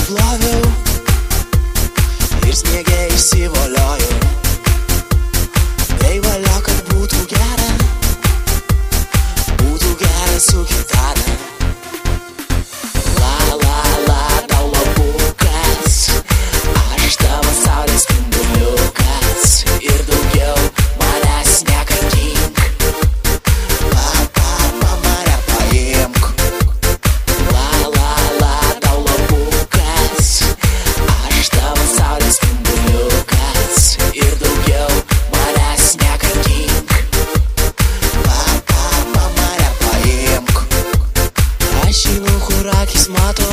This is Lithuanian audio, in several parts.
nusiploviau ir sniege išsivoliojau. Tai valia, kad būtų gera su gitara. La la la, tau lapukas, aš tavo saulės spinduliukas ir daugiau manęs nekankink. Mane paimk. La la la, tau lapukas, aš tavo saulės spinduliukas ir daugiau manęs nekankink. Aš einu, kur akis mato,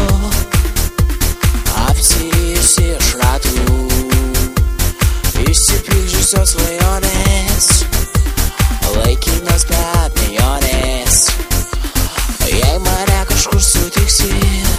apsiėjusi iš ratų, išsipildžiusios svajonės, laikinos be abejonės. Jei mane kažkur sutiksi,